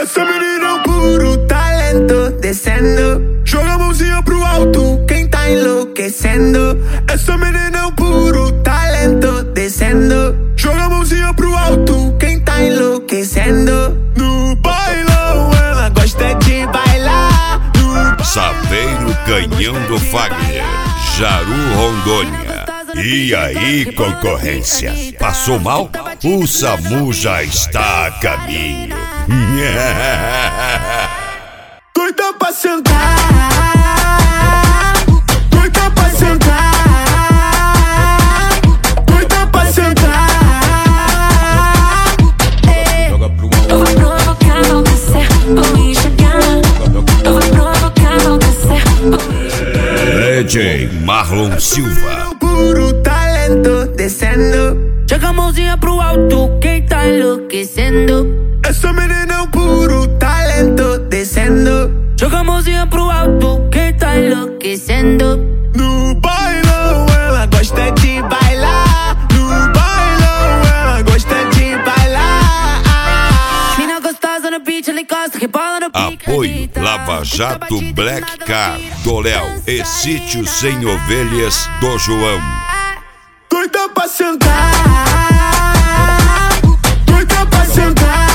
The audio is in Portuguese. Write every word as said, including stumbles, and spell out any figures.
Essa menina é um puro talento, descendo. Joga a mãozinha pro alto, quem tá enlouquecendo. Essa menina é um puro talento, descendo. Joga a mãozinha pro alto, quem tá enlouquecendo. No bailão ela gosta de bailar. No... Saveiro Canhão do Fagner, Jaru, Rondônia. E aí, concorrência? Passou mal? O SAMU já está a caminho. Doida pra sentar, doida pra sentar, doida pra sentar. Eu vou provocar, vou descer, vou enxergar. Eu vou provocar, vou descer, vou enxergar. D J Marlon Silva. Puro talento, descendo. Joga a mãozinha pro alto, quem tá enlouquecendo. Essa menina é um puro talento, descendo. Joga a mãozinha pro alto, quem tá enlouquecendo. No bailão ela gosta de bailar. No bailão ela gosta de bailar. Mina gostosa no beat, ela encosta, rebola no pique. Apoio Lava Jato Black Car do Léo e Sítio Sem Ovelhas do João. Doida pra sentar, doida pra sentar.